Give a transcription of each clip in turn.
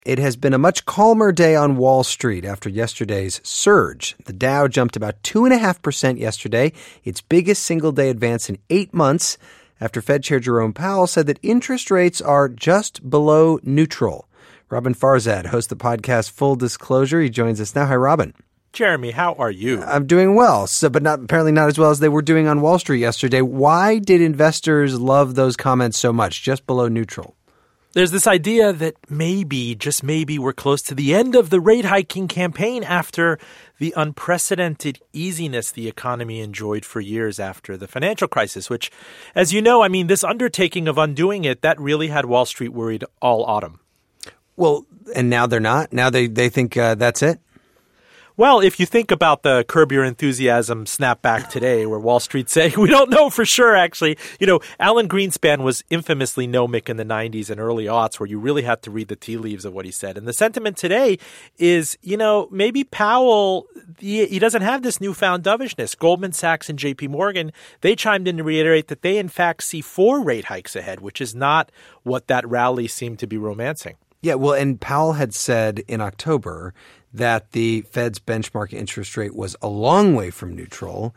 It has been a much calmer day on Wall Street after yesterday's surge. The Dow jumped about 2.5% yesterday, its biggest single-day advance in 8 months, after Fed Chair Jerome Powell said that interest rates are just below neutral. Robin Farzad hosts the podcast Full Disclosure. He joins us now. Hi, Robin. Jeremy, how are you? I'm doing well, but apparently not as well as they were doing on Wall Street yesterday. Why did investors love those comments so much, just below neutral? There's this idea that maybe, just maybe, we're close to the end of the rate hiking campaign after the unprecedented easiness the economy enjoyed for years after the financial crisis, which, as you know, this undertaking of undoing it, that really had Wall Street worried all autumn. Well, and now they're not? Now they think that's it? Well, if you think about the Curb Your Enthusiasm snapback today, where Wall Street's saying, we don't know for sure, actually. Alan Greenspan was infamously gnomic in the 90s and early aughts, where you really had to read the tea leaves of what he said. And the sentiment today is, maybe Powell, he doesn't have this newfound dovishness. Goldman Sachs and JP Morgan, they chimed in to reiterate that they, in fact, see 4 rate hikes ahead, which is not what that rally seemed to be romancing. Yeah, well, and Powell had said in October that the Fed's benchmark interest rate was a long way from neutral.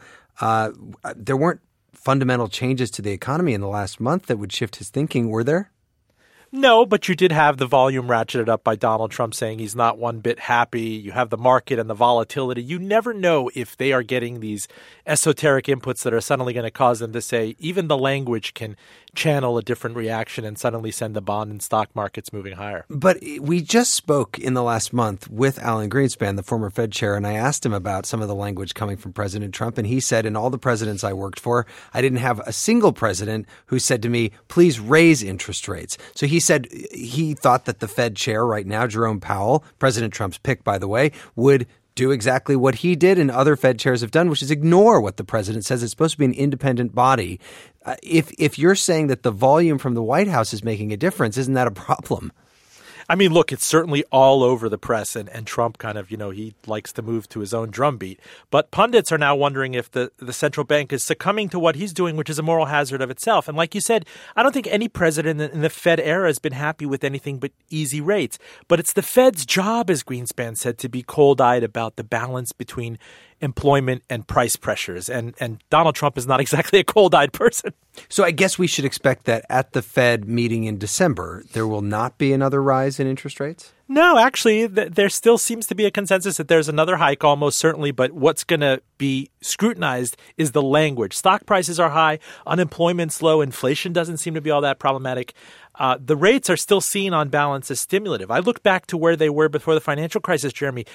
There weren't fundamental changes to the economy in the last month that would shift his thinking, were there? No, but you did have the volume ratcheted up by Donald Trump saying he's not one bit happy. You have the market and the volatility. You never know if they are getting these esoteric inputs that are suddenly going to cause them to say even the language can channel a different reaction and suddenly send the bond and stock markets moving higher. But we just spoke in the last month with Alan Greenspan, the former Fed chair, and I asked him about some of the language coming from President Trump. And he said, in all the presidents I worked for, I didn't have a single president who said to me, please raise interest rates. So he said he thought that the Fed chair right now, Jerome Powell, President Trump's pick, by the way, would do exactly what he did and other Fed chairs have done, which is ignore what the president says. It's supposed to be an independent body. If you're saying that the volume from the White House is making a difference, isn't that a problem? Look, it's certainly all over the press, and Trump kind of, he likes to move to his own drumbeat. But pundits are now wondering if the central bank is succumbing to what he's doing, which is a moral hazard of itself. And like you said, I don't think any president in the Fed era has been happy with anything but easy rates. But it's the Fed's job, as Greenspan said, to be cold-eyed about the balance between employment and price pressures. And Donald Trump is not exactly a cold-eyed person. So I guess we should expect that at the Fed meeting in December, there will not be another rise in interest rates? No, actually, there still seems to be a consensus that there's another hike almost certainly, but what's going to be scrutinized is the language. Stock prices are high, unemployment's low, inflation doesn't seem to be all that problematic. The rates are still seen on balance as stimulative. I look back to where they were before the financial crisis, Jeremy,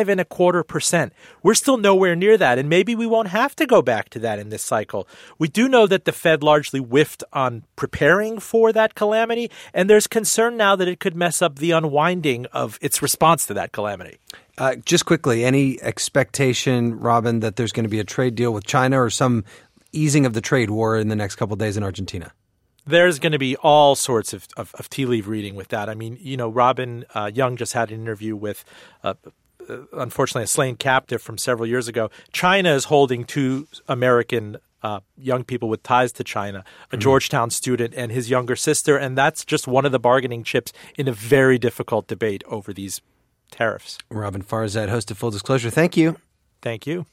5.25%. We're still nowhere near that, and maybe we won't have to go back to that in this cycle. We do know that the Fed largely whiffed on preparing for that calamity, and there's concern now that it could mess up the unwinding of its response to that calamity. Just quickly, any expectation, Robin, that there's going to be a trade deal with China or some easing of the trade war in the next couple of days in Argentina? There's going to be all sorts of tea leaf reading with that. Robin Young just had an interview with, unfortunately, a slain captive from several years ago. China is holding 2 American young people with ties to China, a Georgetown student and his younger sister, and that's just one of the bargaining chips in a very difficult debate over these tariffs. Robin Farzad, host of Full Disclosure. Thank you. Thank you.